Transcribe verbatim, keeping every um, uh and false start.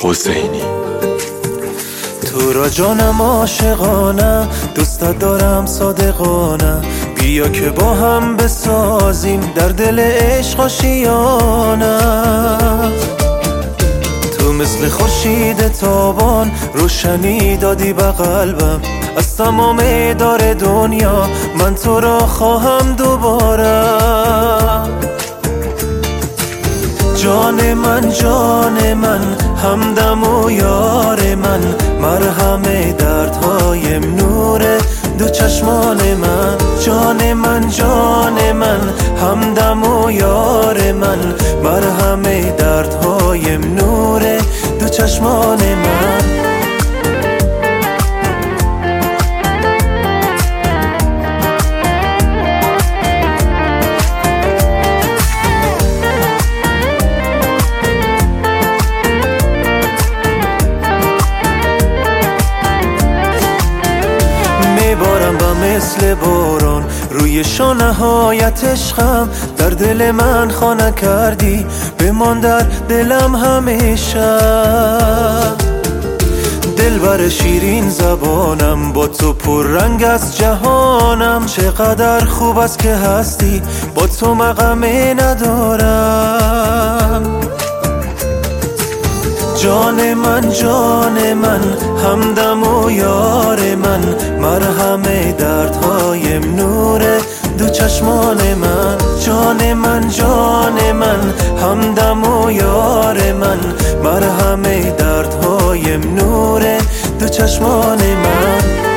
حسینی. تو را جانم عاشقانه، دوستت دارم صادقانه، بیا که با هم بسازیم در دل عشق آشیانه. تو مثل خورشید تابان روشنی دادی به قلبم، از تمام دار دنیا من تو را خواهم دوباره. جان من جان من همدم و یار من، مرهم دردهایم نور دو چشمان من. جان من جان من همدم و یار من، مرهم دردهایم نور دو چشمان من. میبارم با مثل باران روی شانه هایت عشقم، در دل من خانه کردی بمان در دلم همیشه. دلبر شیرین زبانم با تو پر رنگ از جهانم، چقدر خوب است که هستی با تو مقامی ندارم. جان من جان من همدم و یار من، مرهم دردهایم نور دو چشمان من. جان من جان من همدم و یار من، مرهم دردهایم نور دو چشمان من.